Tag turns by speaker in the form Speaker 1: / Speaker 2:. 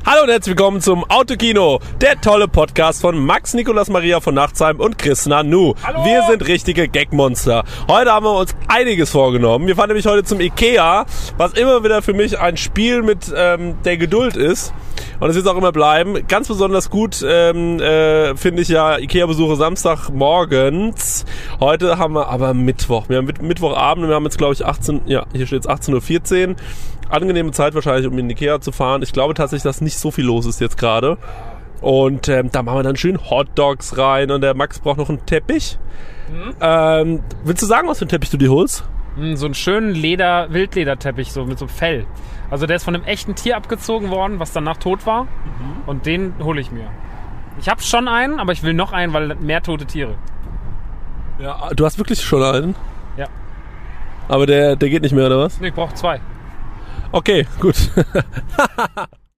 Speaker 1: Hallo und herzlich willkommen zum Autokino, der tolle Podcast von Max Nikolas Maria von Nachtsheim und Chris Nanu.
Speaker 2: Hallo.
Speaker 1: Wir sind richtige Gagmonster. Heute haben wir uns einiges vorgenommen. Wir fahren nämlich heute zum Ikea, was immer wieder für mich ein Spiel mit der Geduld ist. Und es wird auch immer bleiben. Ganz besonders gut finde ich ja Ikea-Besuche Samstagmorgens. Heute haben wir aber Mittwoch. Wir haben Mittwochabend und wir haben jetzt glaube ich hier steht es 18.14 Uhr. Angenehme Zeit wahrscheinlich, um in Ikea zu fahren. Ich glaube tatsächlich, dass nicht so viel los ist jetzt gerade. Und da machen wir dann schön Hotdogs rein und der Max braucht noch einen Teppich. Willst du sagen, was für einen Teppich du dir holst?
Speaker 2: So einen schönen Wildlederteppich, so mit so Fell. Also der ist von einem echten Tier abgezogen worden, was danach tot war. Und den hole ich mir. Ich habe schon einen, aber ich will noch einen, weil mehr tote Tiere.
Speaker 1: Ja, du hast wirklich schon einen?
Speaker 2: Ja.
Speaker 1: Aber der geht nicht mehr, oder was?
Speaker 2: Nee, ich brauche 2.
Speaker 1: Okay, gut.